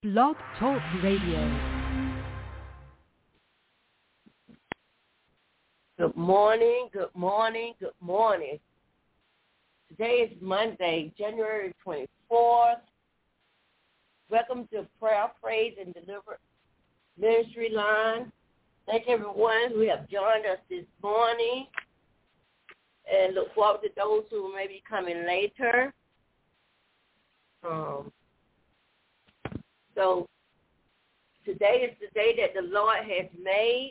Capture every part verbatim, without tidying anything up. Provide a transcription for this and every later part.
Blog Talk Radio. Good morning, good morning, good morning. Today is Monday, January twenty-fourth. Welcome to Prayer, Praise, and Deliverance Ministry Line. Thank everyone who have joined us this morning, and look forward to those who may be coming later. Um, so today is the day that the Lord has made.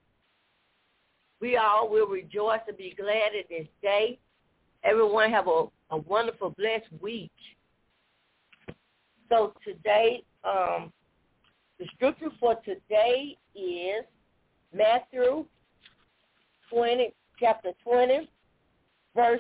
We all will rejoice and be glad in this day. Everyone have a, a wonderful, blessed week. So today, um, the scripture for today is Matthew twenty, chapter twenty, verse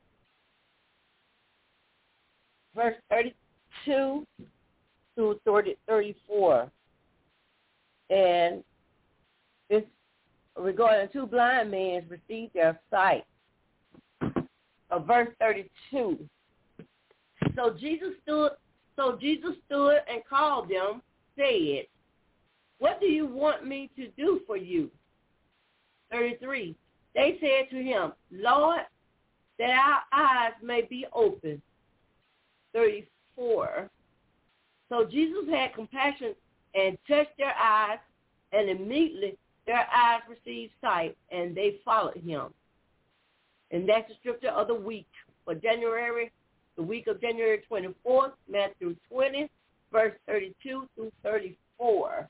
verse thirty-two through thirty-four, and it's regarding two blind men received their sight. Uh, verse thirty-two. So Jesus stood. So Jesus stood and called them, said, "What do you want me to do for you?" thirty-three. They said to him, "Lord, that our eyes may be open." thirty-four. So Jesus had compassion and touched their eyes, and immediately their eyes received sight, and they followed him. And that's the scripture of the week for January, the week of January twenty-fourth, Matthew twenty, verse thirty-two through thirty-four.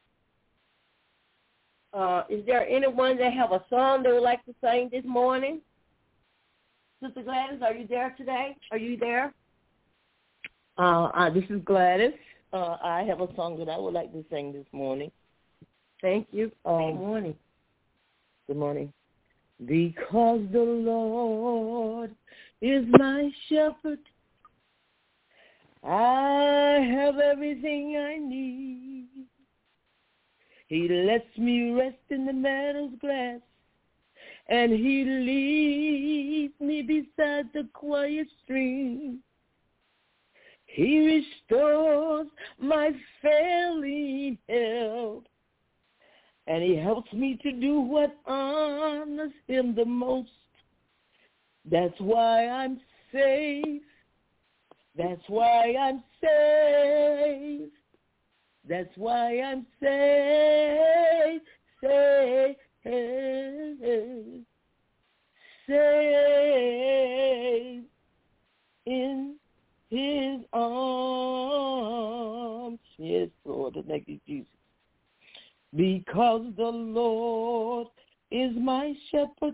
Uh, is there anyone that have a song they would like to sing this morning? Sister Gladys, are you there today? Are you there? Uh, uh, this is Gladys. Uh, I have a song that I would like to sing this morning. Thank you. Um, good morning. Good morning. Because the Lord is my shepherd, I have everything I need. He lets me rest in the meadow's grass, and he leads me beside the quiet stream. He restores my failing health, and he helps me to do what honors him the most. That's why I'm safe. That's why I'm safe. That's why I'm safe, safe, safe in his arms. Yes, Lord, thank you, Jesus. Because the Lord is my shepherd,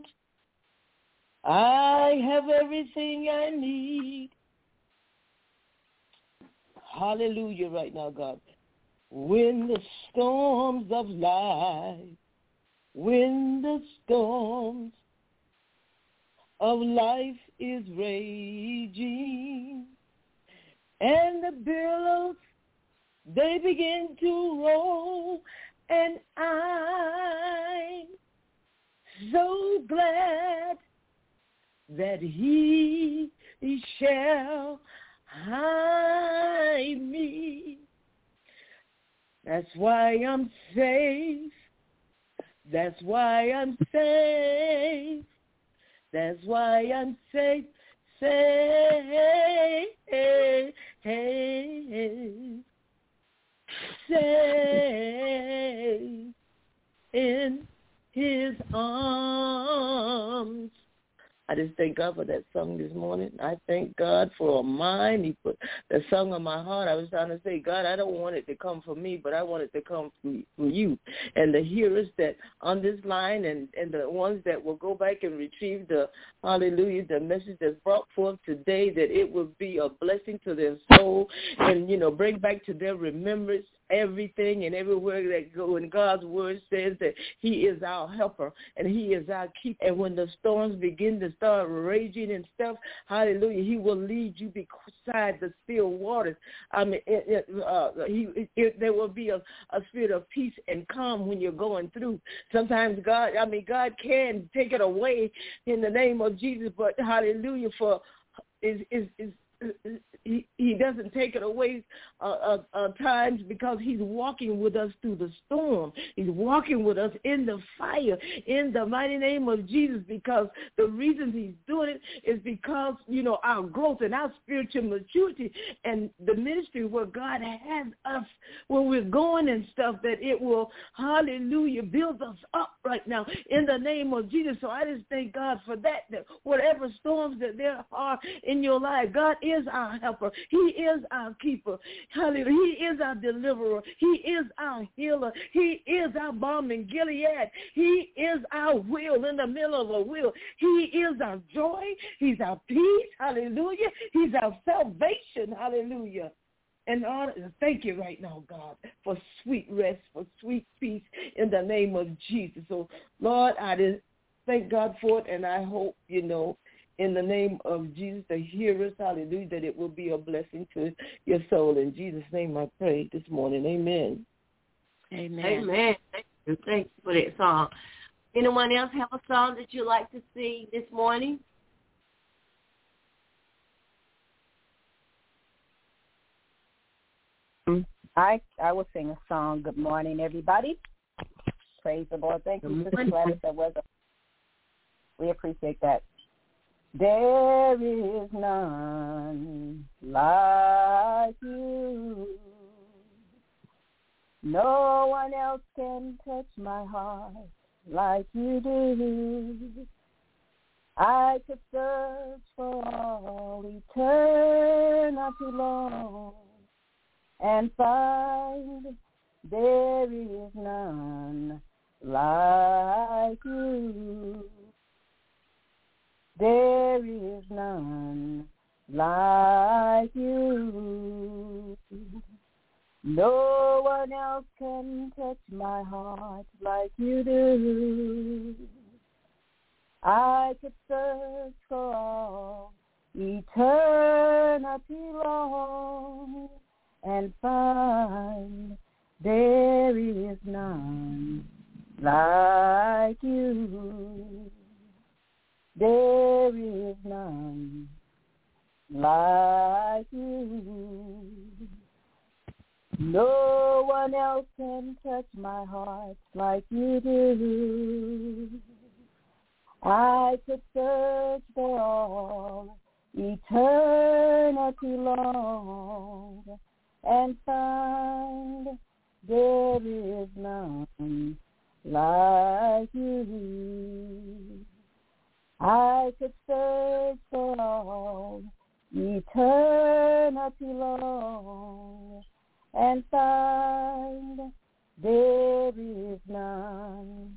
I have everything I need. Hallelujah right now, God. When the storms of life, when the storms of life is raging, and the billows, they begin to roll, and I'm so glad that he shall hide me. That's why I'm safe. That's why I'm safe. That's why I'm safe, safe, safe in his arms. I just thank God for that song this morning. I thank God for a mind. He put that song on my heart. I was trying to say, God, I don't want it to come from me, but I want it to come from, from you. And the hearers that on this line and, and the ones that will go back and retrieve the, hallelujah, the message that's brought forth today, that it will be a blessing to their soul and, you know, bring back to their remembrance everything and everywhere that go. And God's word says that he is our helper and he is our keeper. And when the storms begin to start raging and stuff, hallelujah, he will lead you beside the still waters. I mean, it, it, uh, he, it, it, there will be a, a spirit of peace and calm when you're going through. Sometimes God, I mean, God can take it away in the name of Jesus, but hallelujah, for is is is he, he doesn't take it away uh, uh, uh, times because he's walking with us through the storm. He's walking with us in the fire in the mighty name of Jesus, because the reason he's doing it is because, you know, our growth and our spiritual maturity and the ministry where God has us, where we're going and stuff, that it will, hallelujah, build us up right now in the name of Jesus. So I just thank God for that, that whatever storms that there are in your life, God is our helper. He is our keeper. Hallelujah. He is our deliverer. He is our healer. He is our balm in Gilead. He is our will in the middle of a will. He is our joy. He's our peace. Hallelujah. He's our salvation. Hallelujah. And all, thank you right now, God, for sweet rest, for sweet peace in the name of Jesus. So, Lord, I just thank God for it, and I hope, you know, in the name of Jesus, the hearers, hallelujah, that it will be a blessing to your soul. In Jesus' name I pray this morning. Amen. Amen. Amen. Thank you. Thank you for that song. Anyone else have a song that you'd like to sing this morning? I I will sing a song. Good morning, everybody. Praise the Lord. Thank you, Sister Gladys. That was a, we appreciate that. There is none like you. No one else can touch my heart like you do. I could search for all eternity long and find there is none like you. There is none like you. No one else can touch my heart like you do. I could search for all eternity long and find there is none like you. There is none like you. No one else can touch my heart like you do. I could search for all eternity long and find there is none like you. I could search for all eternity long and find there is none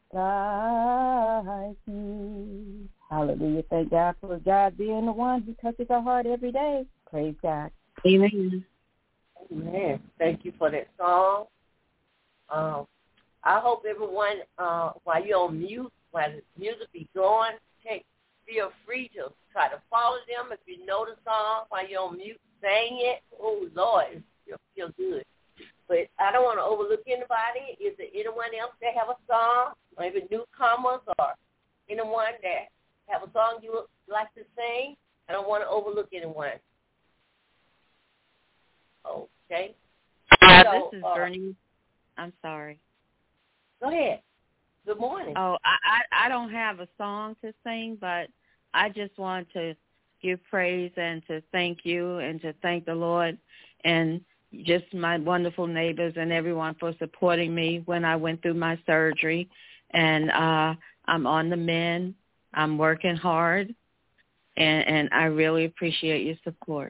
like you. Hallelujah. Thank God for God being the one who touches our heart every day. Praise God. Amen. Amen. Thank you for that song. Um, I hope everyone, uh, while you're on mute, while the music be going, take, feel free to try to follow them. If you know the song while you're on mute, sing it. Oh, Lord, it feels feel good. But I don't want to overlook anybody. Is there anyone else that have a song, maybe newcomers or anyone that have a song you would like to sing? I don't want to overlook anyone. Okay. Uh, so, this is uh, Bernice. I'm sorry. Go ahead. Good morning. Oh, I, I, I don't have a song to sing, but I just want to give praise and to thank you and to thank the Lord and just my wonderful neighbors and everyone for supporting me when I went through my surgery. And uh, I'm on the mend. I'm working hard, and, and I really appreciate your support.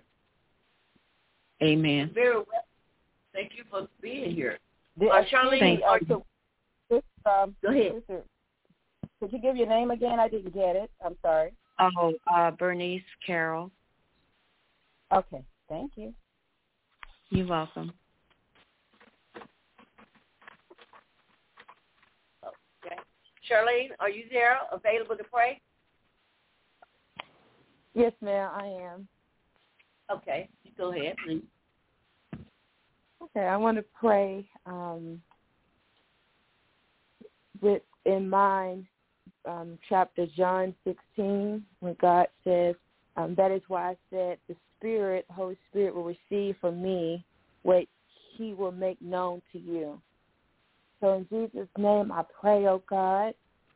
Amen. Very well. Thank you for being here. The, uh, Charlene, Thank are you. This, um, Go ahead. Sister, could you give your name again? I didn't get it. I'm sorry. Oh, uh, Bernice Carroll. Okay. Thank you. You're welcome. Okay. Charlene, are you there, available to pray? Yes, ma'am, I am. Okay. Go ahead, please. Okay, I want to pray um, with in mind um, chapter John sixteen, when God says, um, that is why I said the Spirit, Holy Spirit will receive from me what he will make known to you. So in Jesus' name I pray, oh God,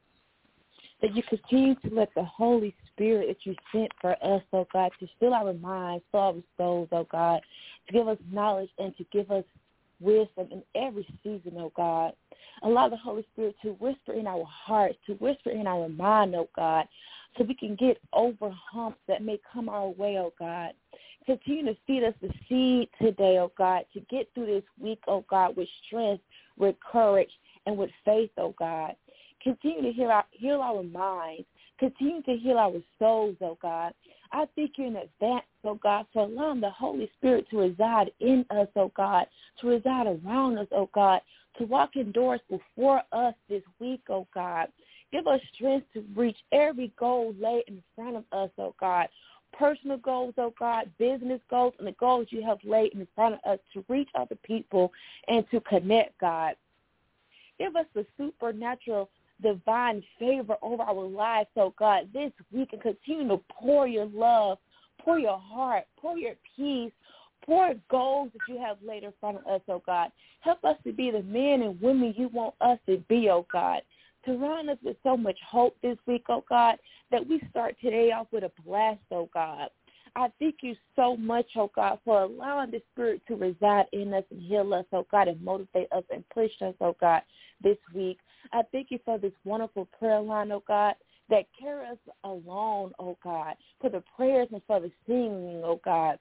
that you continue to let the Holy Spirit that you sent for us, oh God, to fill our minds, fill our souls, oh God, to give us knowledge and to give us wisdom in every season, oh God. Allow the Holy Spirit to whisper in our hearts, to whisper in our mind, oh God, so we can get over humps that may come our way, oh God. Continue to feed us the seed today, oh God, to get through this week, oh God, with strength, with courage, and with faith, oh God. Continue to heal our, heal our minds. Continue to heal our souls, oh God. I thank you in advance, oh God, for allowing the Holy Spirit to reside in us, oh God, to reside around us, oh God, to walk indoors before us this week, oh God. Give us strength to reach every goal laid in front of us, oh God. Personal goals, oh God, business goals, and the goals you have laid in front of us to reach other people and to connect, God. Give us the supernatural divine favor over our lives, oh God, this week, and continue to pour your love, pour your heart, pour your peace, pour goals that you have laid in front of us, oh God. Help us to be the men and women you want us to be, oh God. Surround us with so much hope this week, oh God, that we start today off with a blast, oh God. I thank you so much, oh God, for allowing the Spirit to reside in us and heal us, oh God, and motivate us and push us, oh God, this week. I thank you for this wonderful prayer line, oh God, that carry us along, oh God, for the prayers and for the singing, oh God.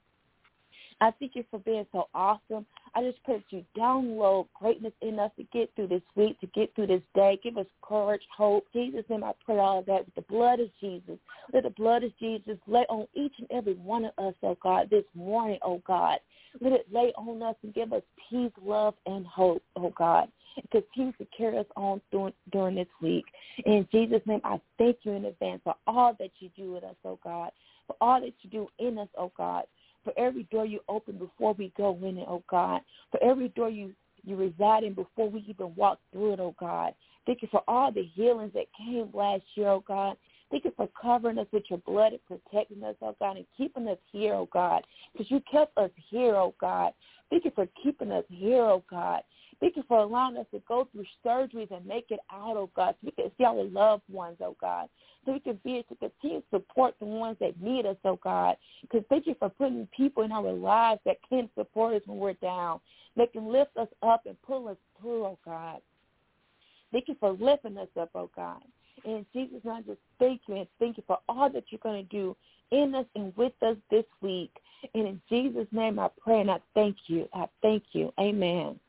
I thank you for being so awesome. I just pray that you download greatness in us to get through this week, to get through this day. Give us courage, hope. Jesus, name I pray all of that with the blood of Jesus. Let the blood of Jesus lay on each and every one of us, oh God, this morning, oh God. Let it lay on us and give us peace, love, and hope, oh God. And continue to carry us on during, during this week. In Jesus' name, I thank you in advance for all that you do with us, oh God, for all that you do in us, oh God, for every door you open before we go in it, oh God, for every door you, you reside in before we even walk through it, oh God. Thank you for all the healings that came last year, oh God. Thank you for covering us with your blood and protecting us, oh God, and keeping us here, oh God, because you kept us here, oh God. Thank you for keeping us here, oh God. Thank you for allowing us to go through surgeries and make it out, oh God, so we can see our loved ones, oh God, so we can be able to continue to support the ones that need us, oh God, because thank you for putting people in our lives that can support us when we're down, that can lift us up and pull us through, oh God. Thank you for lifting us up, oh God. And Jesus, I just thank you and thank you for all that you're going to do in us and with us this week. And in Jesus' name I pray and I thank you. I thank you. Amen.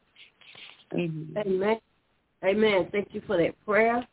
Amen. Amen. Amen. Thank you for that prayer.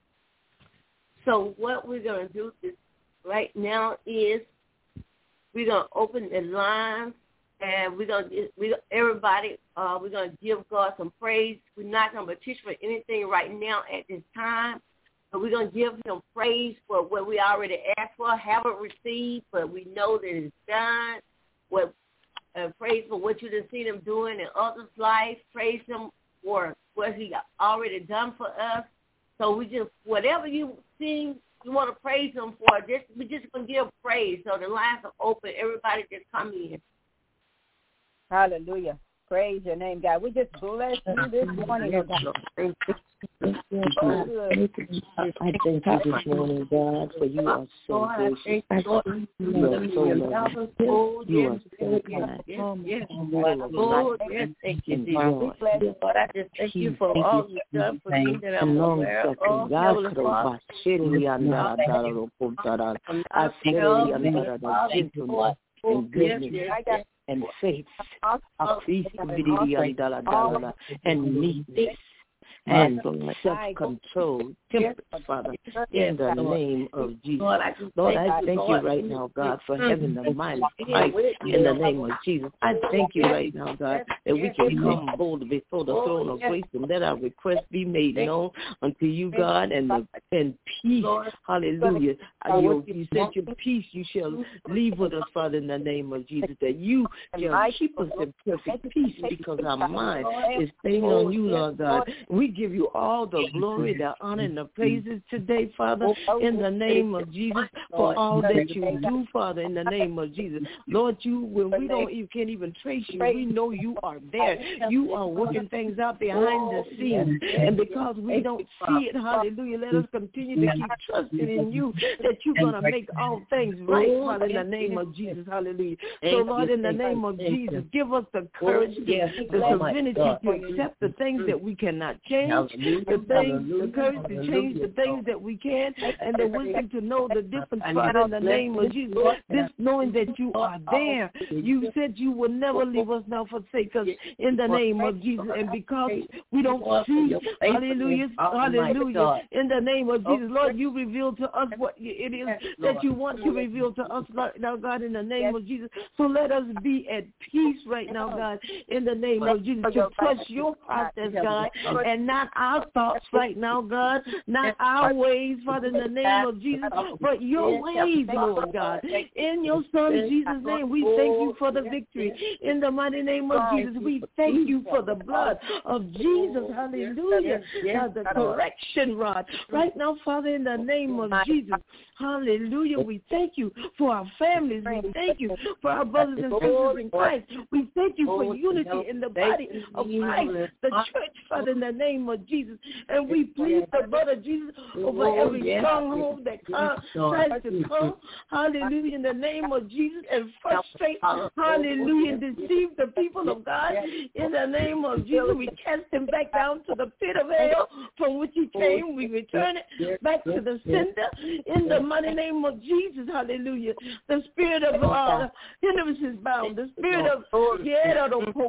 So what we're going to do is right now is we're going to open the line, and we're going to we everybody uh, we're going to give God some praise. We're not going to petition for anything right now at this time, but we're going to give him praise for what we already asked for, haven't received, but we know that it's done. What uh, praise for what you done seen him doing in others' life. Praise him for what he already done for us. So we just, whatever you see, you want to praise him for, just, we just going to give praise. So the lines are open. Everybody just come in. Hallelujah. Praise your name, God. We just bless you this morning, oh God. Thank you. Oh, good. I thank you this morning, God, for you are so gracious. You are so loving. You are so kind. Yes, Lord, yes, thank you, Jesus. Lord, I just thank you for all you've done for me that I'm aware of. Oh, Heavenly Father, I thank you and goodness and faith, and meekness and self-control, temperance, Father, in the name of Jesus. Lord, I thank you right now, God, for having the mighty fight in the name of Jesus. I thank you right now, God, that we can come boldly before the throne of grace and let our requests be made known unto you, God, and the, and peace, hallelujah. You, you said your peace you shall leave with us, Father, in the name of Jesus, that you shall keep us in perfect peace because our mind is staying on you, Lord God. We give you all the glory, the honor, and the praises today, Father, in the name of Jesus, for all that you do, Father, in the name of Jesus. Lord, you, when we don't, you can't even trace you, we know you are there. You are working things out behind the scenes. And because we don't see it, hallelujah, let us continue to keep trusting in you that you're going to make all things right, Father, in the name of Jesus, hallelujah. So, Lord, in the name of Jesus, give us the courage, the, the serenity to accept the things that we cannot change, the things, the courage to change the things that we can, and the wisdom to know the difference, Father, in the name of Jesus. This knowing that you are there. You said you will never leave us nor forsake us in the name of Jesus. And because we don't see, hallelujah, hallelujah, in the name of Jesus, Lord, you reveal to us what it is that you want to reveal to us, Lord, now, God, in the name of Jesus. So let us be at peace right now, God, in the name of Jesus, to trust your process, God, and not our thoughts right now, God, not our ways, Father, in the name of Jesus, but your ways, Lord God. In your Son, Jesus' name, we thank you for the victory. In the mighty name of Jesus, we thank you for the blood of Jesus, hallelujah, uh, the correction rod. Right now, Father, in the name of Jesus, hallelujah, we thank you for our families. We thank you for our brothers and sisters in Christ. We thank you for unity in the body of Christ, the church, Father, in the name of Jesus. And we plead the blood of Jesus over every stronghold that comes, tries to come, hallelujah, in the name of Jesus, and frustrate, hallelujah, and deceive the people of God. In the name of Jesus, we cast him back down to the pit of hell from which he came. We return it back to the sender in the mighty name of Jesus, hallelujah. The spirit of uh, hindrance is bound. The spirit of yeah,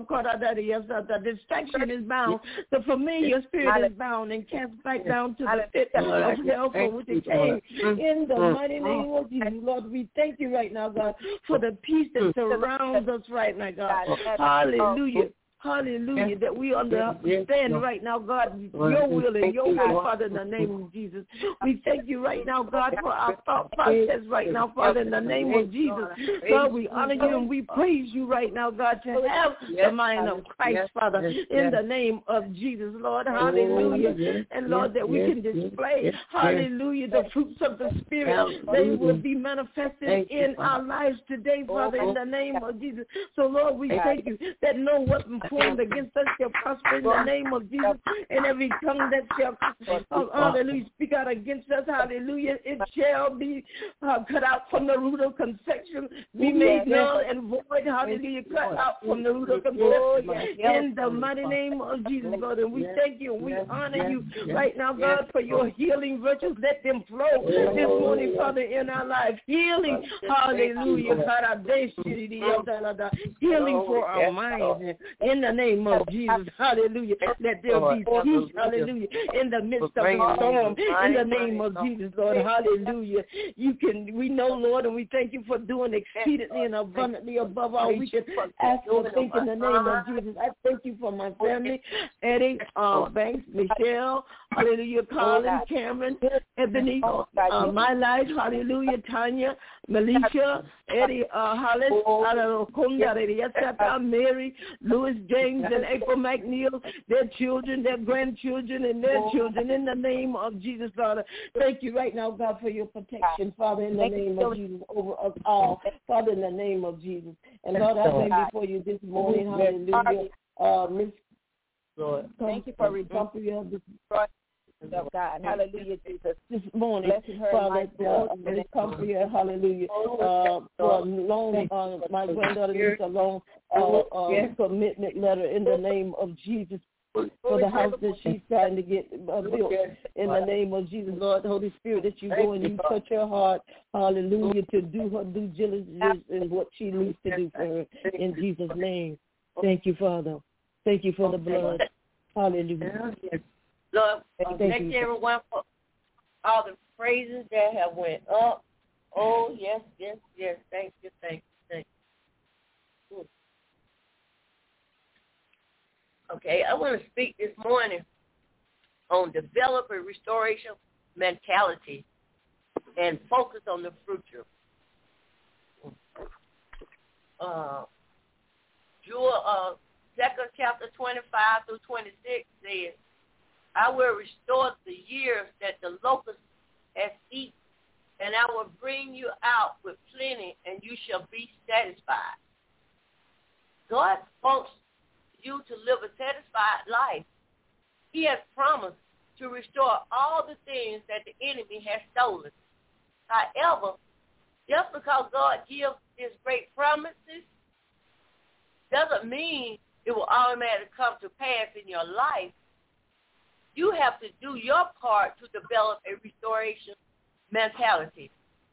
the distraction is bound. The familiar spirit is bound and cast back down to the pit of hell from which it came. In the mighty name of Jesus, Lord, we thank you right now, God, for the peace that surrounds us right now, God. Hallelujah. Hallelujah, that we understand right now, God, your will and your way, Father, in the name of Jesus. We thank you right now, God, for our thought process right now, Father, in the name of Jesus. God, we honor you and we praise you right now, God, to have the mind of Christ, Father, in the name of Jesus, Lord. Hallelujah. And, Lord, that we can display, hallelujah, the fruits of the Spirit. They will be manifested in our lives today, Father, in the name of Jesus. So, Lord, we thank you that no weapon formed against us shall prosper in the name of Jesus, and every tongue that shall, uh, hallelujah, speak out against us, hallelujah, it shall be uh, cut out from the root of conception, be made null and void, hallelujah, cut out from the root of conception, in the mighty name of Jesus, Lord. And we thank you and we honor you right now, God, for your healing virtues. Let them flow this morning, Father, in our life. Healing, hallelujah, healing for our minds, in the name of Jesus, hallelujah, let there be peace, hallelujah, in the midst of the storm, in the name of Jesus, Lord, hallelujah. You can, we know, Lord, and we thank you for doing exceedingly and abundantly above all we can ask or think in the name of Jesus. I thank you for my family, Eddie, uh, Banks, Michelle, hallelujah, Colin, Cameron, Ebony, uh, my life, hallelujah, Tanya, Melisha, Eddie uh, Hollis, Mary, Louis James, and April McNeil, their children, their grandchildren, and their children, in the name of Jesus, Father. Thank you right now, God, for your protection, Father, in the name of Jesus, over us all, Father, in the name of Jesus. And Lord, I bring before you this morning, hallelujah, uh, Miss Lord, thank you for rebuking this. Oh God, hallelujah, Jesus. This morning, Father, uh, Miss Comfort, hallelujah, uh, for a loan, uh, my granddaughter needs a loan uh, uh, commitment letter in the name of Jesus for the house that she's trying to get uh, built in the name of Jesus, Lord, Holy Spirit, that you go and you touch her heart, hallelujah, to do her due diligence in what she needs to do for her in Jesus' name. Thank you, Father. Thank you for the blood. Hallelujah. Lord, thank you, everyone, for all the praises that have went up. Oh, yes, yes, yes. Thank you, thank you, thank you. Okay, I want to speak this morning on develop a restoration mentality and focus on the future. Uh, Jewel, uh, second chapter twenty-five through twenty-six says, I will restore the years that the locust has eaten, and I will bring you out with plenty, and you shall be satisfied. God wants you to live a satisfied life. He has promised to restore all the things that the enemy has stolen. However, just because God gives his great promises doesn't mean it will automatically come to pass in your life. You have to do your part to develop a restoration mentality.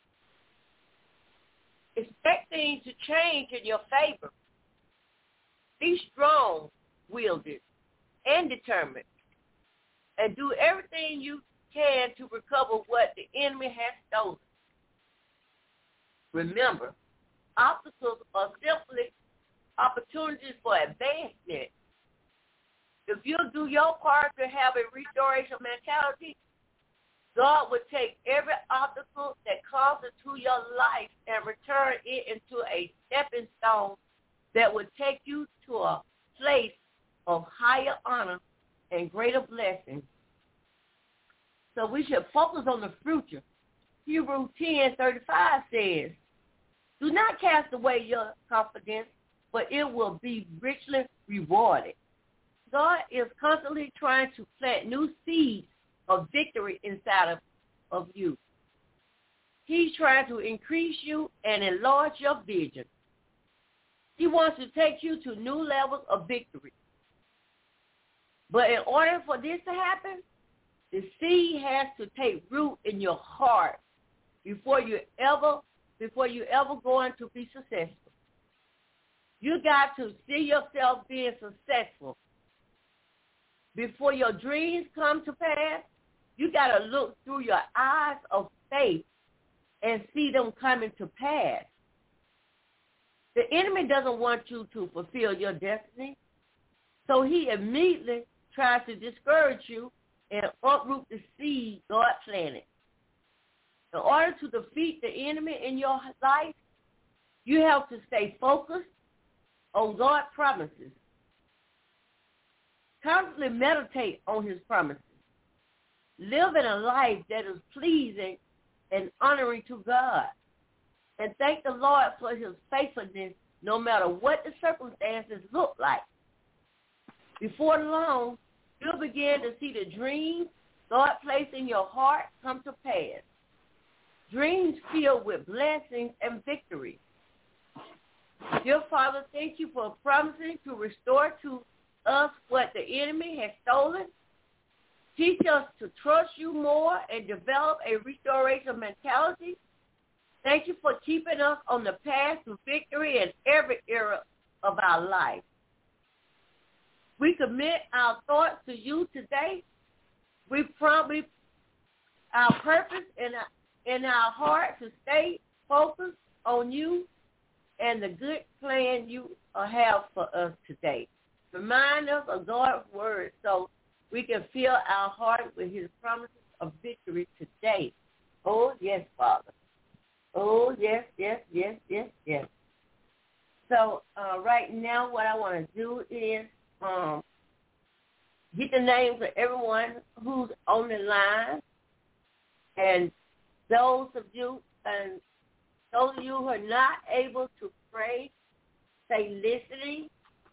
Expect things to change in your favor. Be strong-willed and determined, and do everything you can to recover what the enemy has stolen. Remember, obstacles are simply opportunities for advancement. If you do your part to have a restoration mentality, God will take every obstacle that comes into your life and return it into a stepping stone that will take you to a place of higher honor and greater blessings. So we should focus on the future. Hebrews ten thirty-five says, do not cast away your confidence, but it will be richly rewarded. God is constantly trying to plant new seeds of victory inside of, of you. He's trying to increase you and enlarge your vision. He wants to take you to new levels of victory. But in order for this to happen, the seed has to take root in your heart before you ever before you ever going to be successful. You got to see yourself being successful. Before your dreams come to pass, you got to look through your eyes of faith and see them coming to pass. The enemy doesn't want you to fulfill your destiny, so he immediately tries to discourage you and uproot the seed God planted. In order to defeat the enemy in your life, you have to stay focused on God's promises. Constantly meditate on his promises. Live in a life that is pleasing and honoring to God. And thank the Lord for his faithfulness no matter what the circumstances look like. Before long, you'll begin to see the dreams God placed in your heart come to pass. Dreams filled with blessings and victory. Dear Father, thank you for promising to restore to us what the enemy has stolen. Teach us to trust you more and develop a restoration mentality. Thank you for keeping us on the path to victory in every area of our life. We commit our thoughts to you today. We promise our purpose in our, in our heart to stay focused on you and the good plan you have for us today. Remind us of God's word so we can fill our heart with his promises of victory today. Oh, yes, Father. Oh, yes, yes, yes, yes, yes. So uh, right now what I want to do is um, get the names of everyone who's on the line, and those of you and those of you who are not able to pray, stay listening.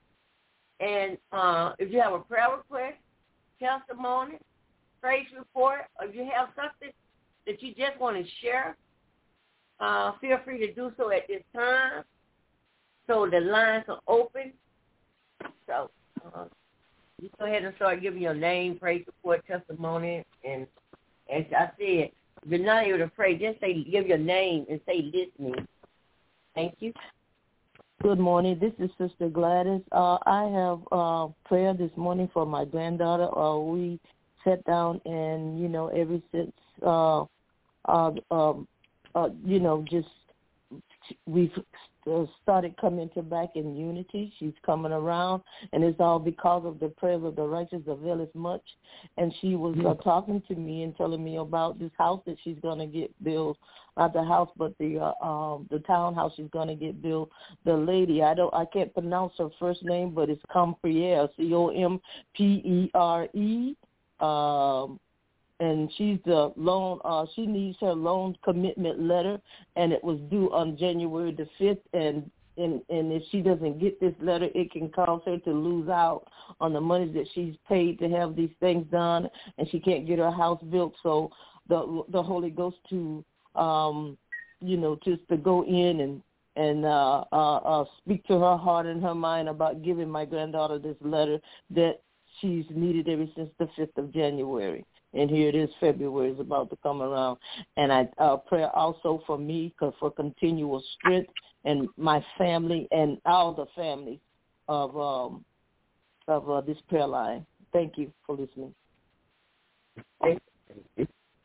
And uh, if you have a prayer request, testimony, praise report, or if you have something that you just want to share, uh, feel free to do so at this time. So the lines are open. So uh, you go ahead and start giving your name, praise report, testimony, and as I said, if you're not able to pray, just say give your name and say listening. Thank you. Good morning. This is Sister Gladys. Uh, I have uh, prayer this morning for my granddaughter. Uh, we sat down and, you know, ever since, uh, uh, um, uh, you know, just we've uh, started coming to back in unity. She's coming around, and it's all because of the prayers of the righteous availeth much. And she was uh, talking to me and telling me about this house that she's going to get built. Not the house, but the uh, um, the townhouse she's going to get built. The lady, I don't, I can't pronounce her first name, but it's Compre, C O M P E R E. um, and she's the loan. Uh, she needs her loan commitment letter, and it was due on January the fifth. And and and if she doesn't get this letter, it can cause her to lose out on the money that she's paid to have these things done, and she can't get her house built. So the the Holy Ghost to um, you know, just to go in and and uh, uh, uh, speak to her heart and her mind about giving my granddaughter this letter that she's needed ever since the fifth of January. And here it is, February is about to come around. And I uh, pray also for me for continual strength and my family and all the families of um, of uh, this prayer line. Thank you for listening. Thank you.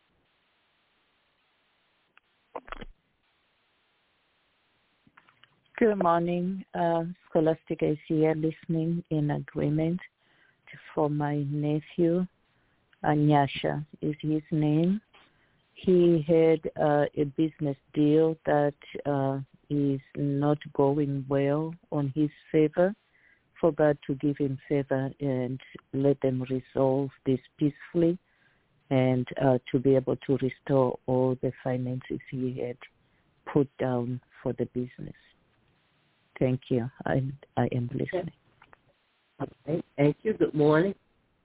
Good morning. Uh, Scholastic is here listening in agreement for my nephew. Anyasha is his name. He had uh, a business deal that uh, is not going well on his favor. For God to give him favor and let them resolve this peacefully, and uh, to be able to restore all the finances he had put down for the business. Thank you. I I am listening. Okay. Thank you. Good morning.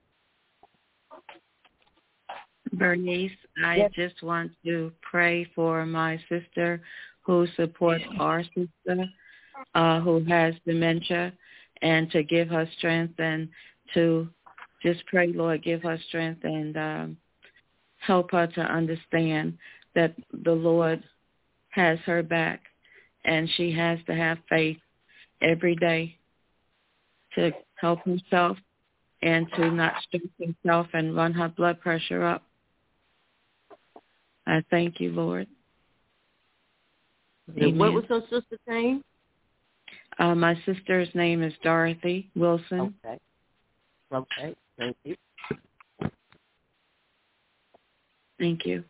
Bernice, I Yes. just want to pray for my sister who supports our sister uh, who has dementia, and to give her strength, and to just pray, Lord, give her strength and um, help her to understand that the Lord has her back, and she has to have faith every day to help herself and to not stress herself and run her blood pressure up. I thank you, Lord. And what was her sister's name? Uh, my sister's name is Dorothy Wilson. Okay. Okay. Thank you. Thank you.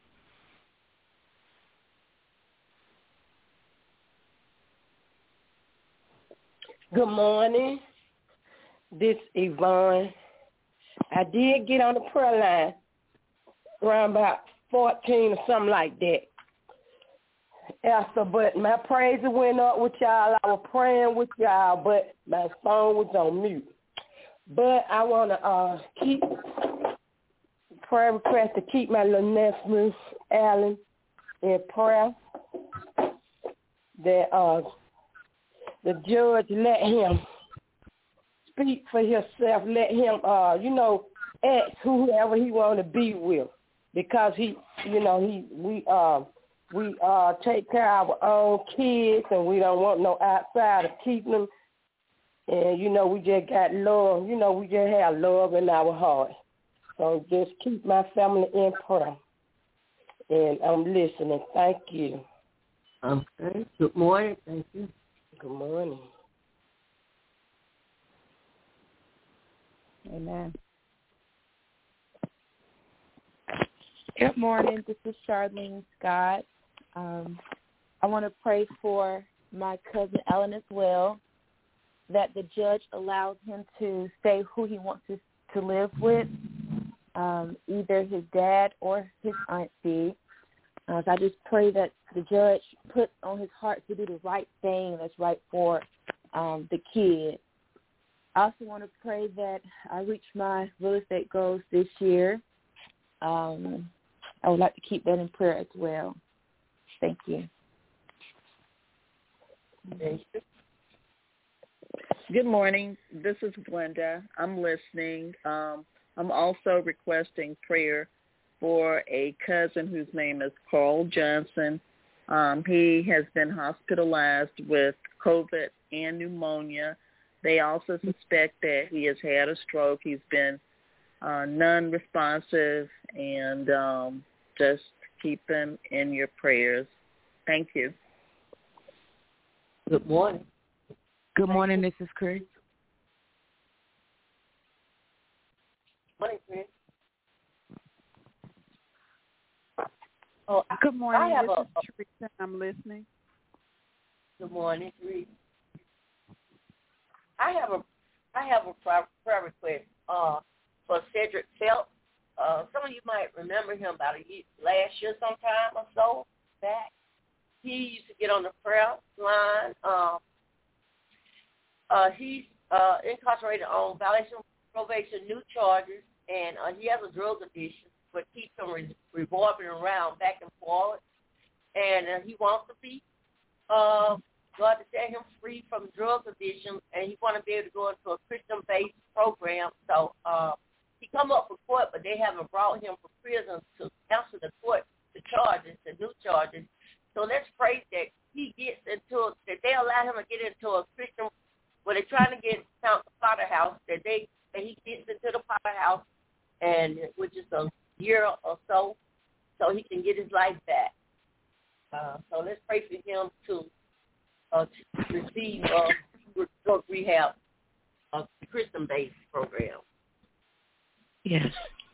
Good morning. This is Yvonne. I did get on the prayer line around about fourteen or something like that. Esther, but my praise went up with y'all. I was praying with y'all, but my phone was on mute. But I want to uh, keep prayer request to keep my little nephew, Alan, in prayer. That uh, the judge let him speak for himself, let him, uh, you know, ask whoever he want to be with, because he, you know, he we uh we uh take care of our own kids, and we don't want no outsider keeping them. And you know, we just got love. You know, we just have love in our heart. So just keep my family in prayer. And I'm listening. Thank you. Okay. Good morning. Thank you. Good morning. Amen. Good morning. This is Charlene Scott. Um, I want to pray for my cousin Ellen as well, that the judge allows him to say who he wants to, to live with, um, either his dad or his auntie. Uh, so I just pray that the judge puts on his heart to do the right thing that's right for um, the kid. I also want to pray that I reach my real estate goals this year. Um, I would like to keep that in prayer as well. Thank you. Thank you. Good morning. This is Glenda. I'm listening. Um, I'm also requesting prayer for a cousin whose name is Carl Johnson. Um, he has been hospitalized with COVID and pneumonia. They also suspect that he has had a stroke. He's been uh, non-responsive, and um, just keep him in your prayers. Thank you. Good morning. Good morning, this is Chris. Morning, Chris. Oh, Good morning, I have this a, is Teresa. I'm listening. Good morning, Teresa. I have a I have a prayer request uh, for Cedric Phelps. uh, some of you might remember him about a year, last year sometime or so back. He used to get on the prayer line. Um, uh, he's uh, incarcerated on violation of probation, new charges, and uh, he has a drug addiction, but keeps him re- revolving around back and forth. And uh, he wants to be uh, God to set him free from drug addiction, and he wants to be able to go into a Christian-based program. So uh, he come up for court, but they haven't brought him from prison to answer the court the charges, the new charges. So let's pray that he gets into, that they allow him to get into a Christian, where they're trying to get out the Potter House, that they that he gets into the Potter House, and which is a year or so, so he can get his life back. Uh, so let's pray for him to, uh, to receive uh, drug rehab, a Christian-based program. Yes.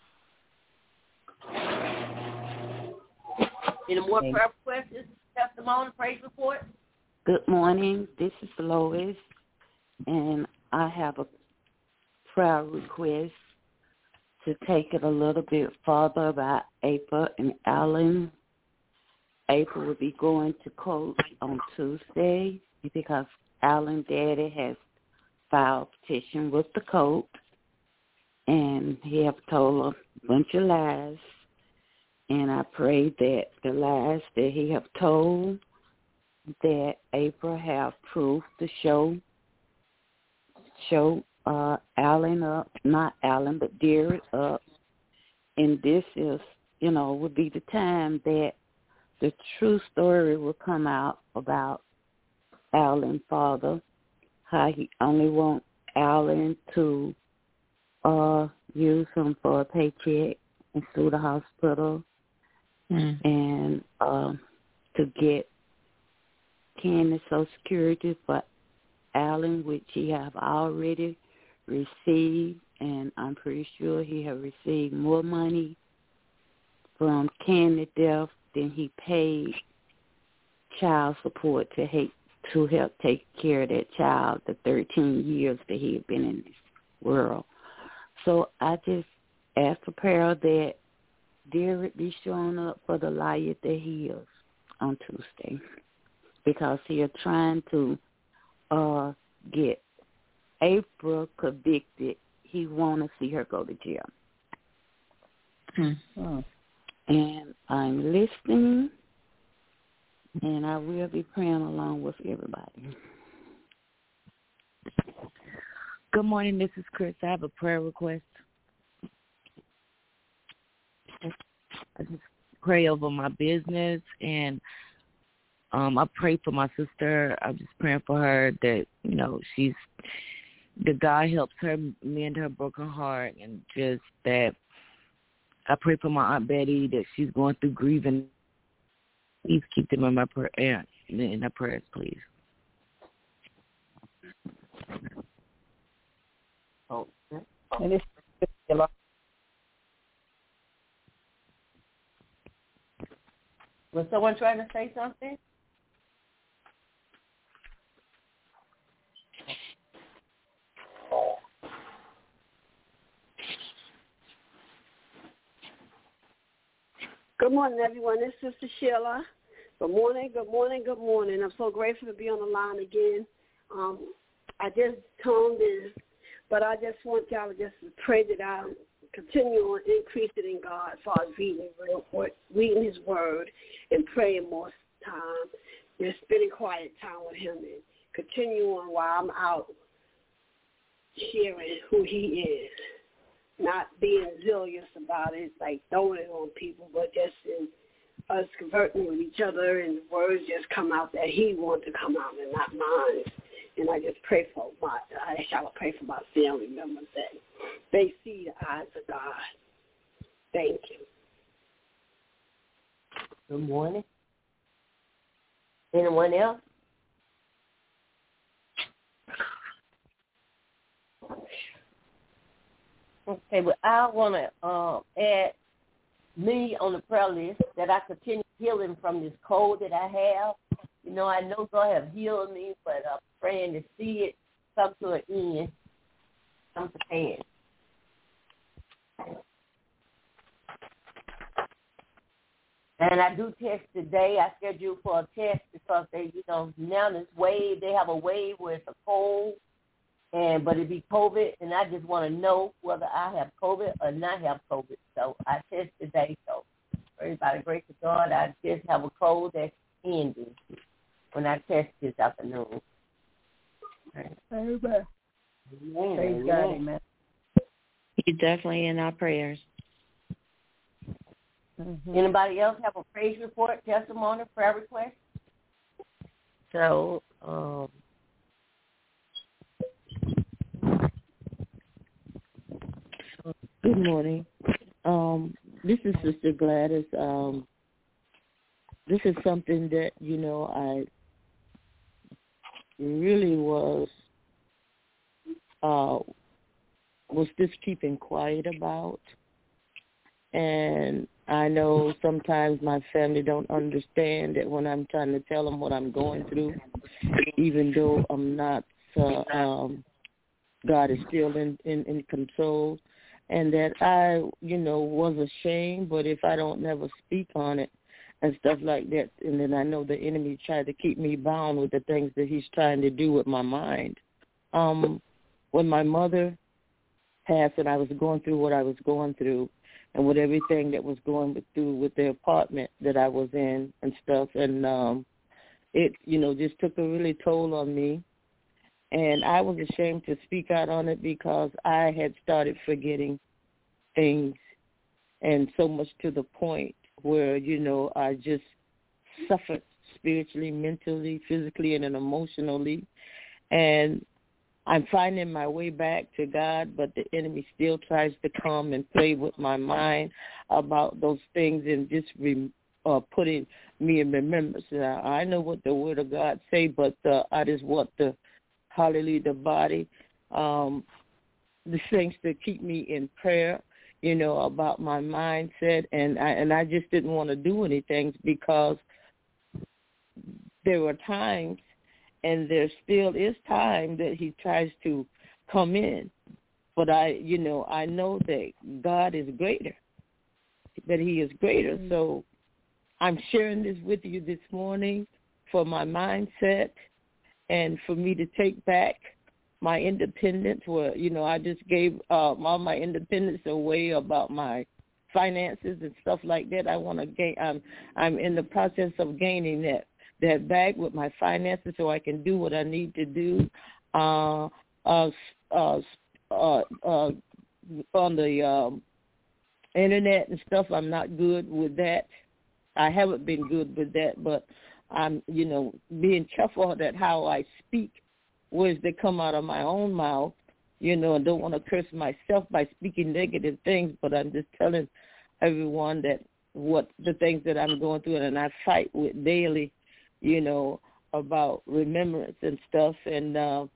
Any more prayer requests, testimony, praise report? Good morning. This is Lois, and I have a prayer request to take it a little bit further about April and Alan. April will be going to court on Tuesday because Alan's daddy has filed a petition with the court, and he have told a bunch of lies. And I pray that the lies that he have told, that April have proof to show, show uh, Alan up, not Alan, but Derek up. And this is, you know, would be the time that the true story will come out about Alan's father, how he only wants Alan to uh, use him for a paycheck and sue the hospital. Mm. And um, to get Candace Social Security for Alan, which he have already received, and I'm pretty sure he have received more money from Candace's death than he paid child support to help, to help take care of that child the thirteen years that he had been in this world. So I just ask for prayer that Derek be showing up for the liar that he is on Tuesday, because he is trying to uh, get April convicted. He want to see her go to jail. Mm-hmm. And I'm listening, and I will be praying along with everybody. Good morning, this is Chris. I have a prayer request. I just pray over my business, and um, I pray for my sister. I'm just praying for her that, you know, she's, that God helps her mend her broken heart, and just that I pray for my Aunt Betty that she's going through grieving. Please keep them in my prayer, in my prayers, please. Oh, and it's Was someone trying to say something? Good morning, everyone. This is Sister Sheila. Good morning, good morning, good morning. I'm so grateful to be on the line again. Um, I just toned in, but I just want y'all to just pray that I continue on increasing in God as far as reading, reading His Word and praying more time, just spending quiet time with Him, and continue on while I'm out sharing who He is. Not being zealous about it, like throwing it on people, but just in us conversing with each other, and the words just come out that He wants to come out and not mine. And I just pray for my, I ask y'all to pray for my family members that they see the eyes of God. Thank you. Good morning. Anyone else? Okay, well, I want to uh, add me on the prayer list that I continue healing from this cold that I have. You know, I know God have healed me, but I'm praying to see it come to an end, come to pass. And I do test today. I scheduled for a test because they, you know, now this wave, they have a wave where it's a cold, and but it be COVID, and I just want to know whether I have COVID or not have COVID. So I test today. So by the grace of God, I just have a cold that's ending when I test this afternoon. Amen. Praise God, amen. You're definitely in our prayers. Mm-hmm. Anybody else have a praise report, testimony, prayer request? So, um, good morning. Um, this is Sister Gladys. Um, this is something that, you know, I really was uh, was just keeping quiet about. And I know sometimes my family don't understand that when I'm trying to tell them what I'm going through, even though I'm not, uh, um, God is still in, in, in control, and that I, you know, was ashamed, but if I don't never speak on it and stuff like that, and then I know the enemy tried to keep me bound with the things that he's trying to do with my mind. Um, when my mother passed and I was going through what I was going through, and with everything that was going through with the apartment that I was in and stuff. And um, it, you know, just took a really toll on me. And I was ashamed to speak out on it because I had started forgetting things, and so much to the point where, you know, I just suffered spiritually, mentally, physically, and emotionally. And I'm finding my way back to God, but the enemy still tries to come and play with my mind about those things and just re, uh, putting me in remembrance. Now, I know what the Word of God say, but uh, I just want the, hallelujah, the body, um, the things to keep me in prayer, you know, about my mindset. And I, and I just didn't want to do anything because there were times, and there still is time that he tries to come in. But I, you know, I know that God is greater, that he is greater. Mm-hmm. So I'm sharing this with you this morning for my mindset and for me to take back my independence where, you know, I just gave uh, all my independence away about my finances and stuff like that. I want to gain, I'm, I'm in the process of gaining that. that bag with my finances so I can do what I need to do. Uh, uh, uh, uh, uh, on the um, internet and stuff, I'm not good with that. I haven't been good with that, but I'm, you know, being careful that how I speak, words that come out of my own mouth, you know, and don't want to curse myself by speaking negative things, but I'm just telling everyone that what the things that I'm going through and I fight with daily, you know, about remembrance and stuff, and uh,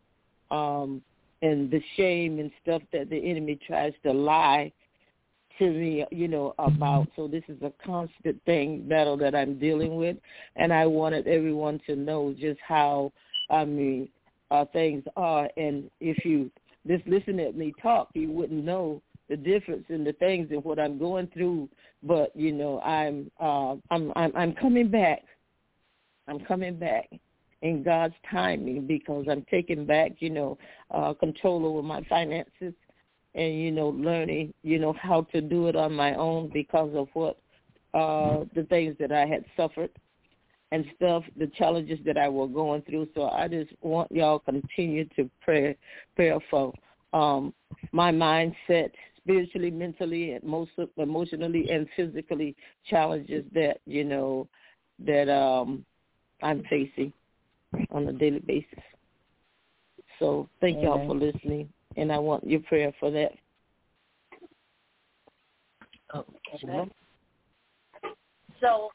um, and the shame and stuff that the enemy tries to lie to me, you know, about. So this is a constant thing, battle that I'm dealing with, and I wanted everyone to know just how, I mean, uh, things are. And if you just listen at me talk, you wouldn't know the difference in the things and what I'm going through. But you know, I'm uh, I'm I'm I'm coming back. I'm coming back in God's timing because I'm taking back, you know, uh, control over my finances and, you know, learning, you know, how to do it on my own because of what uh, the things that I had suffered and stuff, the challenges that I was going through. So I just want y'all continue to pray, pray for um, my mindset, spiritually, mentally, and most emotionally and physically challenges that, you know, that um, I'm facing on a daily basis. So thank y'all for listening, and I want your prayer for that. Okay. So,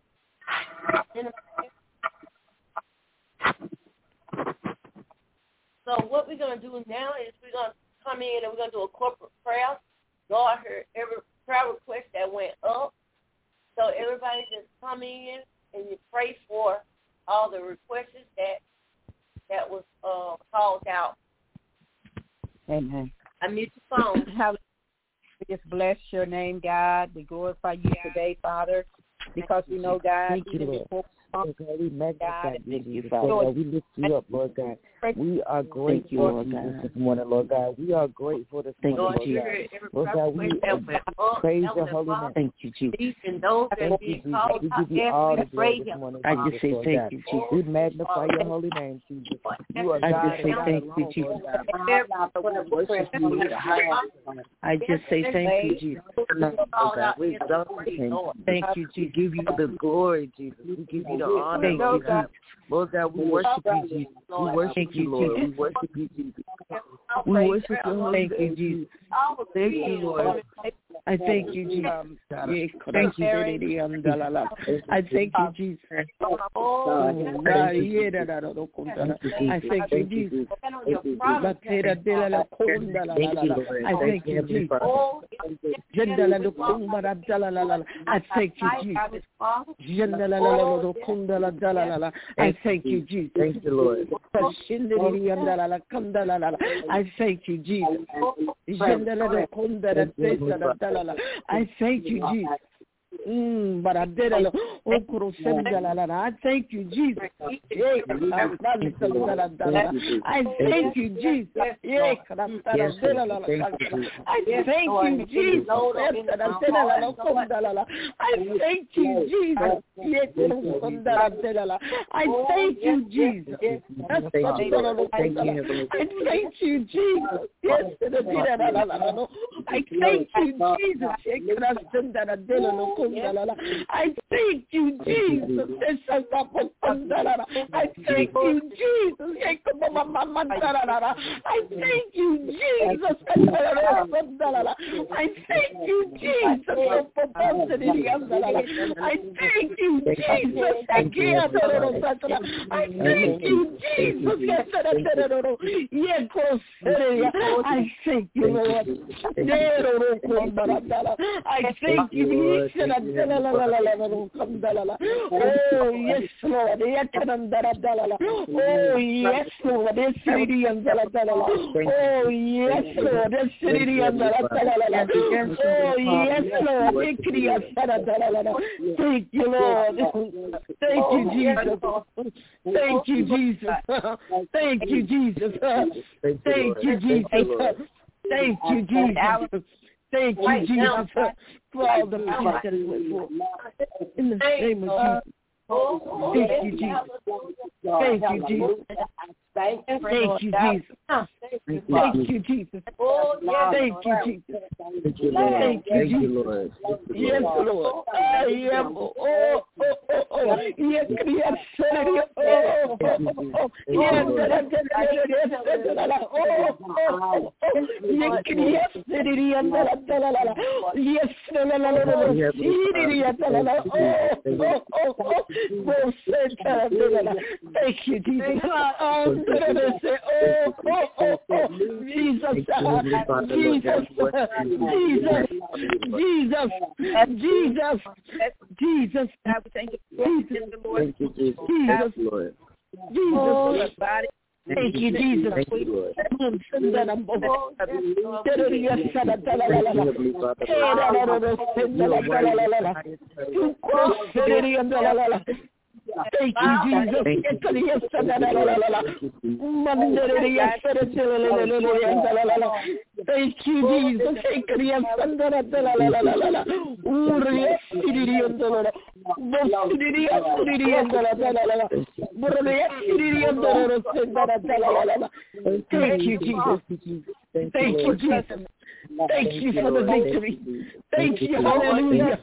so what we're going to do now is we're going to come in and we're going to do a corporate prayer. God heard every prayer request that went up. So everybody just come in and you pray for all the requests that that was uh, called out. Amen. Unmute your phone. We just bless your name, God. We glorify you today, Father. because we know, God, Thank you, even Lord. before Lord God, we magnify you, thank you, Jesus. Father. Lord God, we lift you up, Lord God. We are grateful, you, Lord God, this morning, Lord God. We are grateful this morning, Lord God. Lord God, we uh, praise your holy name. Thank you, Jesus. Thank you, Jesus. We give you all the glory this morning, I just say Lord thank God. you, Jesus. We magnify your holy name, Jesus. You are I God just say and God thank you, alone, Jesus. Lord God. Worship you with the highest. I just say thank you, Jesus. Lord God, we exalt you. Thank you, Jesus. We give you the glory, Jesus. We give you the honor, Thank you, Lord God. Jesus. Lord God, we worship you, Jesus. We worship you, Lord. We worship you, Jesus. We worship your holy Thank you, name, Jesus. Thank you, Lord. I thank you, Jesus. Thank Thank you, I thank you, Jesus. I thank you, Jesus. I thank you, Jesus. I thank you, Jesus. I thank you, Jesus. Thank you, Lord. I thank you, Jesus. I thank you, Jesus. Mm, but I did a oh, I thank you, Jesus. I thank you, Jesus. I thank you, Jesus. I thank you, Jesus. I thank you, Jesus. I thank you, Jesus. Yes, I thank you, Jesus. I thank you, Jesus. I thank you, Jesus. I thank you, Jesus. I thank you, Jesus. I thank you, Jesus. I thank you, Jesus. I thank you, Lord. I thank you, oh, yes, Lord. Oh, yes, Lord. Oh, yes, Lord. Oh, yes, Lord. Thank you, Lord. Thank you, Jesus. Thank you, Jesus. Thank you, Jesus. Thank you, Jesus. Thank you, Jesus. Thank you, Jesus, for all the peace that is went forth. In the name of Jesus. Thank you, Jesus. Thank you, Jesus. Thank you, Jesus. Thank you, Jesus. Thank you, Jesus. Thank you, Jesus. Yes, Lord. I am. Oh, oh, oh, oh. Yes, yes. Oh, oh, oh. Yes, thank you, Jesus. Oh, oh, oh, oh, oh. Jesus, Jesus, Jesus, Jesus, Jesus, Jesus, Thank you, Jesus. Jesus, Lord. Jesus. Thank you, Jesus. Thank you, Lord. Thank you, Jesus. Thank you, Jesus. Thank you, Jesus. Thank you, Jesus. Thank you for the victory. Thank you, hallelujah.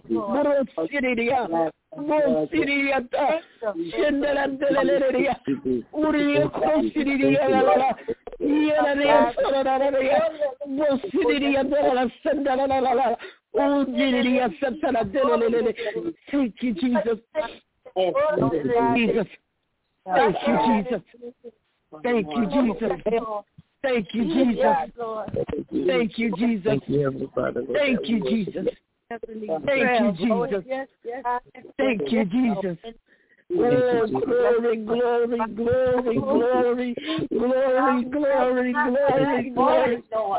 Thank you, Jesus. Jesus. Thank you, Jesus. Thank you, Jesus. Thank you, Jesus. Thank you, Jesus. Thank you, Jesus. Thank you, Jesus. Thank you, Jesus. Oh, glory, glory, glory, glory, glory, glory, glory, glory.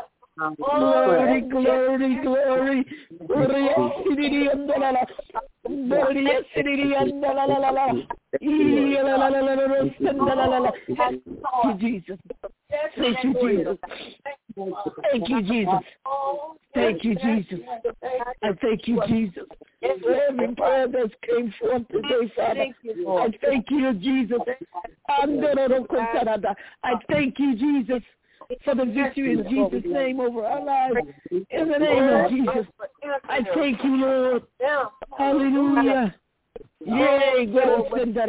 Glory, glory, glory. Jesus. Thank you, Jesus. Thank you, Jesus. Thank you, Jesus. I thank you, Jesus, for every prayer that came forth today, Father. I thank you, Jesus. I thank you, Jesus, for the victory in Jesus' name over our lives. In the name of Jesus, I thank you, Lord. Hallelujah. Yea, God,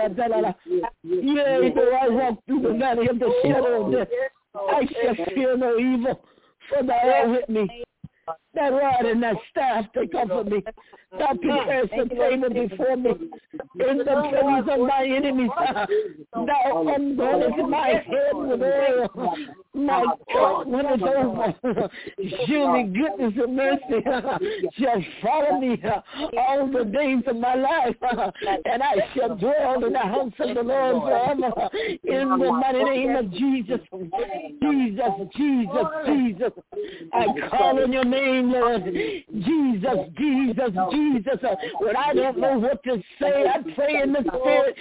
yea, though I walk through the valley of the shadow of death, I shall fear no evil, for thou art with me. That rod and that staff, they comfort me. Thou preparest a table before me in the presence of my enemies. Thou anointest my head with oil. My cup runneth over. Surely goodness and mercy shall follow me all the days of my life, and I shall dwell in the house of the Lord forever. In the mighty name of Jesus, Jesus, Jesus, Jesus, I call on your name, Lord. Jesus, Jesus, Jesus. When I don't know what to say, I pray in the Spirit.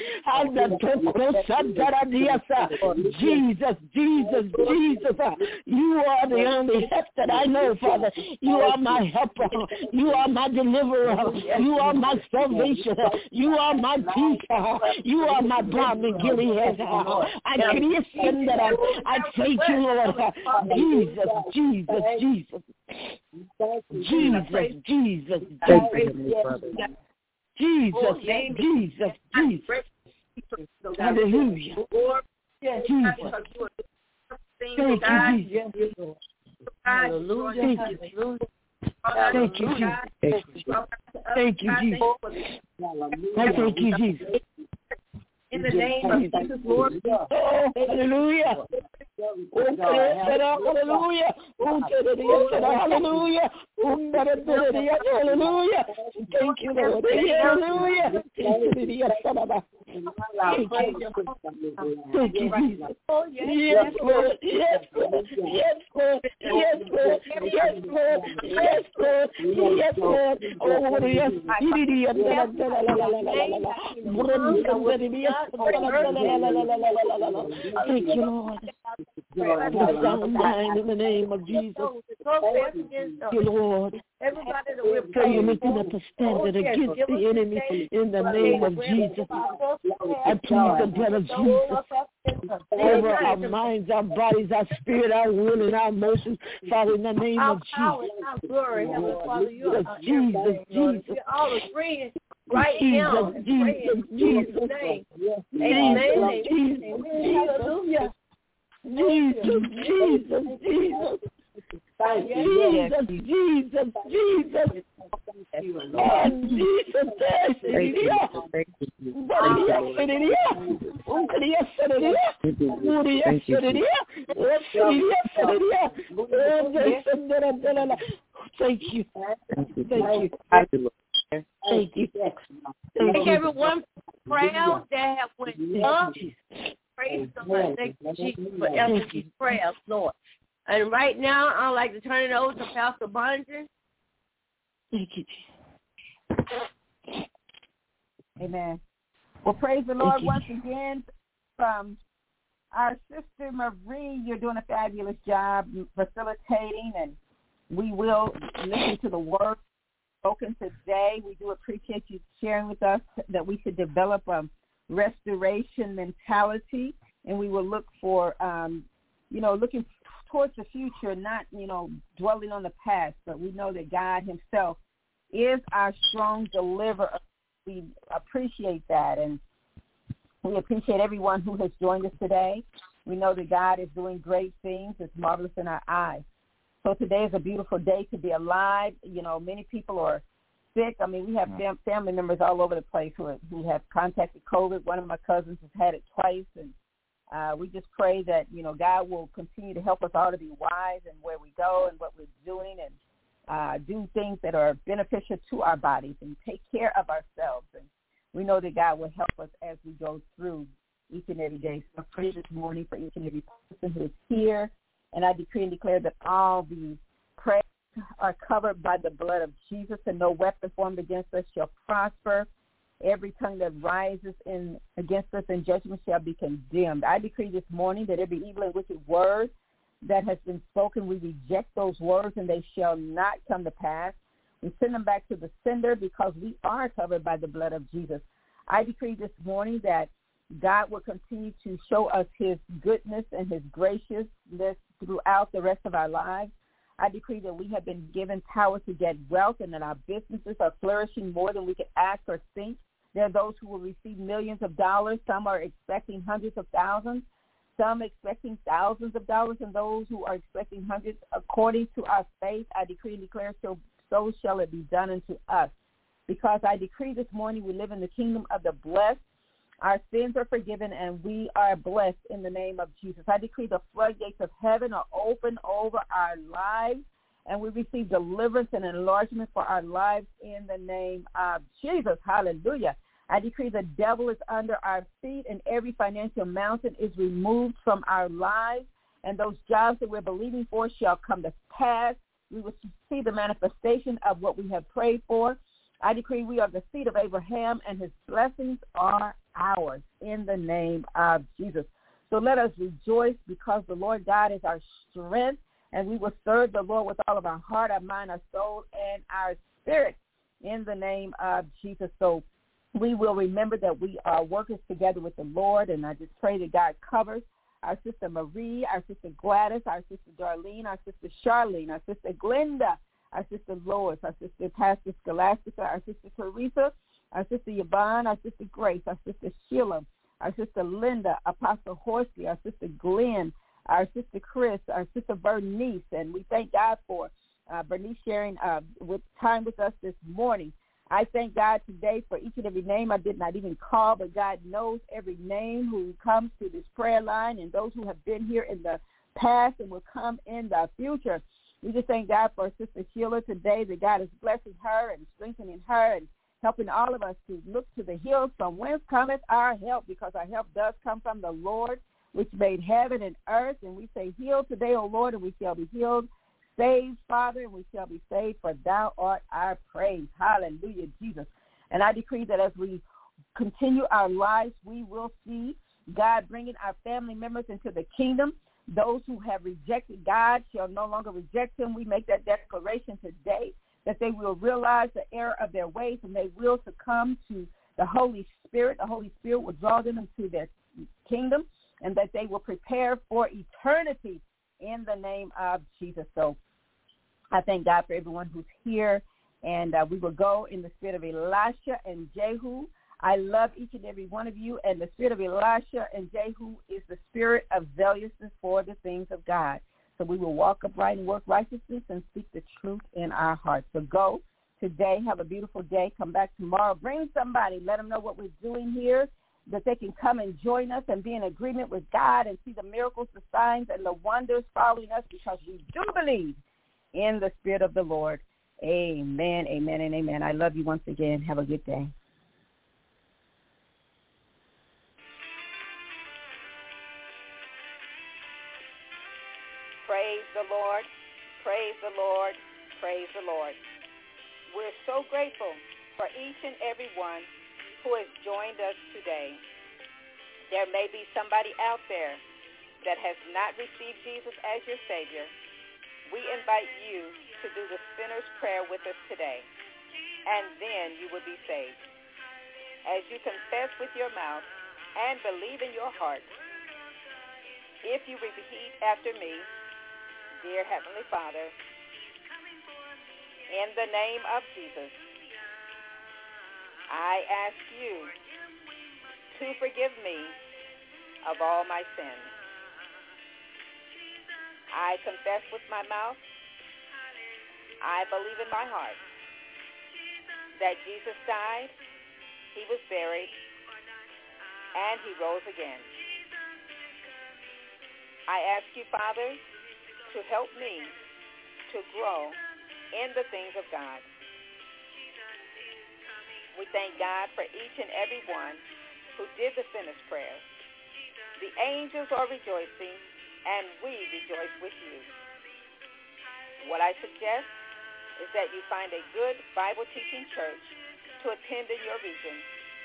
Jesus, Jesus, Jesus. You are the only help that I know, Father. You are my helper. You are my deliverer. You are my salvation. You are my peace. You are my balm in Gilead. I Christian that I, I thank you, Lord. Jesus, Jesus, Jesus. Jesus, Jesus, Jesus, Jesus, Jesus. Hallelujah. Jesus. Thank you, Jesus. Hallelujah. Thank you, Jesus. Thank you, Jesus. I thank you, Jesus. In the name of Jesus, Lord. Oh, hallelujah. Oh, hallelujah. Oh, hallelujah. Hallelujah. Thank you, Lord. Hallelujah. Thank you, Jesus. Yes, Lord. Yes, Lord. Yes, Lord. Yes, Lord. Yes, Lord. Yes, Lord. Yes, Lord. Oh, yes. Thank you, Lord. For the sound mind in the name of Jesus. Thank you, Lord. Pray you lifting up a standard against the enemy in the name of Jesus. I plead the blood of Jesus over our minds, our bodies, our spirit, our will, and our emotions, Father, in the name of Jesus. Jesus, Jesus. All agreeing right Jesus, now. Jesus, Jesus, name. Amen. Jesus, Hallelujah. Jesus, Jesus, Jesus. Jesus, Jesus, Jesus. Oh, Jesus, Thank you. Thank you. Thank you. Thank you. Thank everyone for prayers that have went up. Praise the Lord. Thank you, Jesus, for answering these prayers, Lord. And right now, I'd like to turn it over to Pastor Bonner. Thank you, Jesus. Amen. Well, praise the Lord you. once again from our sister Marie. You're doing a fabulous job facilitating, and we will listen to the word spoken today. We do appreciate you sharing with us that we should develop a restoration mentality, and we will look for, um, you know, looking towards the future, not, you know, dwelling on the past, but we know that God himself is our strong deliverer. We appreciate that, and we appreciate everyone who has joined us today. We know that God is doing great things. It's marvelous in our eyes. So today is a beautiful day to be alive. You know, many people are sick. I mean, we have fam- family members all over the place who, are, who have contacted COVID. One of my cousins has had it twice, and uh, we just pray that, you know, God will continue to help us all to be wise in where we go and what we're doing, and uh, do things that are beneficial to our bodies and take care of ourselves. And we know that God will help us as we go through each and every day. So I pray this morning for each and every person who is here, and I decree and declare that all the prayers are covered by the blood of Jesus, and no weapon formed against us shall prosper. Every tongue that rises in against us in judgment shall be condemned. I decree this morning that every evil and wicked word that has been spoken, we reject those words and they shall not come to pass. We send them back to the sender because we are covered by the blood of Jesus. I decree this morning that God will continue to show us his goodness and his graciousness throughout the rest of our lives. I decree that we have been given power to get wealth and that our businesses are flourishing more than we can ask or think. There are those who will receive millions of dollars. Some are expecting hundreds of thousands. Some expecting thousands of dollars, and those who are expecting hundreds. According to our faith, I decree and declare, so, so shall it be done unto us. Because I decree this morning we live in the kingdom of the blessed. Our sins are forgiven, and we are blessed in the name of Jesus. I decree the floodgates of heaven are open over our lives, and we receive deliverance and enlargement for our lives in the name of Jesus. Hallelujah. I decree the devil is under our feet, and every financial mountain is removed from our lives, and those jobs that we're believing for shall come to pass. We will see the manifestation of what we have prayed for. I decree we are the seed of Abraham, and his blessings are ours in the name of Jesus. So let us rejoice because the Lord God is our strength, and we will serve the Lord with all of our heart, our mind, our soul, and our spirit in the name of Jesus. So we will remember that we are workers together with the Lord, and I just pray that God covers our sister Marie, our sister Gladys, our sister Darlene, our sister Charlene, our sister Glenda, our sister Lois, our sister Pastor Scholastica, our sister Teresa, our sister Yvonne, our sister Grace, our sister Sheila, our sister Linda, Apostle Horsley, our sister Glenn, our sister Chris, our sister Bernice, and we thank God for uh, Bernice sharing uh, with time with us this morning. I thank God today for each and every name I did not even call, but God knows every name who comes to this prayer line and those who have been here in the past and will come in the future. We just thank God for Sister Sheila today, that God is blessing her and strengthening her and helping all of us to look to the hills from whence cometh our help, because our help does come from the Lord, which made heaven and earth. And we say, heal today, O Lord, and we shall be healed. Save, Father, and we shall be saved, for thou art our praise. Hallelujah, Jesus. And I decree that as we continue our lives, we will see God bringing our family members into the kingdom. Those who have rejected God shall no longer reject him. We make that declaration today, that they will realize the error of their ways and they will succumb to the Holy Spirit. The Holy Spirit will draw them into their kingdom, and that they will prepare for eternity in the name of Jesus. So I thank God for everyone who's here, and uh, we will go in the spirit of Elisha and Jehu. I love each and every one of you, and the spirit of Elisha and Jehu is the spirit of zealousness for the things of God. So we will walk upright and work righteousness and speak the truth in our hearts. So go today. Have a beautiful day. Come back tomorrow. Bring somebody. Let them know what we're doing here, that they can come and join us and be in agreement with God and see the miracles, the signs, and the wonders following us, because we do believe in the Spirit of the Lord. Amen, amen, and amen. I love you once again. Have a good day. Praise the Lord, praise the Lord, praise the Lord. We're so grateful for each and every one who has joined us today. There may be somebody out there that has not received Jesus as your Savior. We invite you to do the sinner's prayer with us today, and then you will be saved. As you confess with your mouth and believe in your heart, if you repeat after me, dear Heavenly Father, in the name of Jesus, I ask you to forgive me of all my sins. I confess with my mouth, I believe in my heart that Jesus died, he was buried, and he rose again. I ask you, Father, to help me to grow in the things of God. We thank God for each and every one who did the sinner's prayer. The angels are rejoicing, and we rejoice with you. What I suggest is that you find a good Bible-teaching church to attend in your region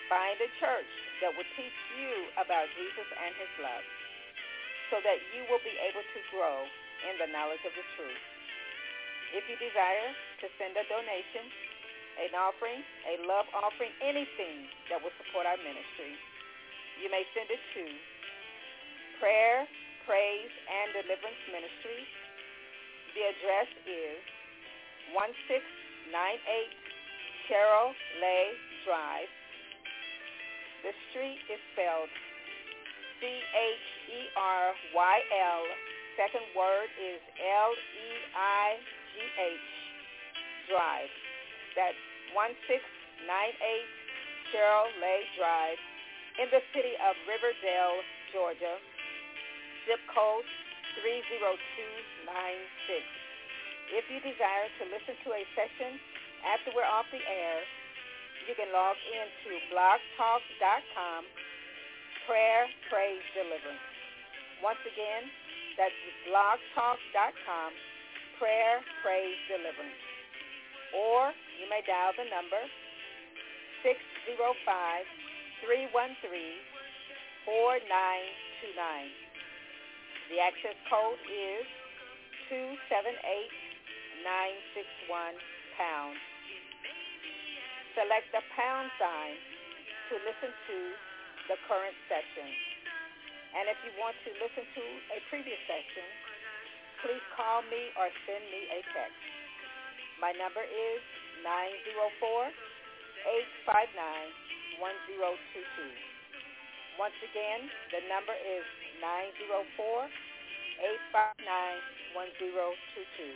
Find a church that will teach you about Jesus and his love so that you will be able to grow in the knowledge of the truth. If you desire to send a donation, an offering, a love offering, anything that will support our ministry, you may send it to Prayer, Praise, and Deliverance Ministry. The address is one six nine eight Cheryl Lay Drive. The street is spelled C H E R Y L. Second word is L E I G H Drive. That's one six nine eight Cheryl Lay Drive in the city of Riverdale, Georgia. Zip code three zero two nine six. If you desire to listen to a session after we're off the air, you can log into blog talk dot com, Prayer, Praise, Deliverance. Once again, that's blog talk dot com, Prayer, Praise, Deliverance. Or you may dial the number six zero five, three one three, four nine two nine. The access code is two seven eight, nine six one, pound. Select the pound sign to listen to the current session. And if you want to listen to a previous session, please call me or send me a text. My number is nine zero four, eight five nine, one zero two two. Once again, the number is nine zero four, eight five nine, one zero two two.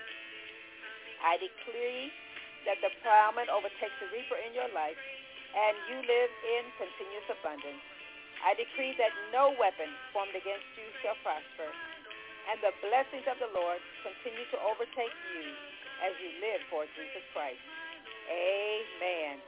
I decree that the plowman overtakes the reaper in your life, and you live in continuous abundance. I decree that no weapon formed against you shall prosper, and the blessings of the Lord continue to overtake you as you live for Jesus Christ. Amen.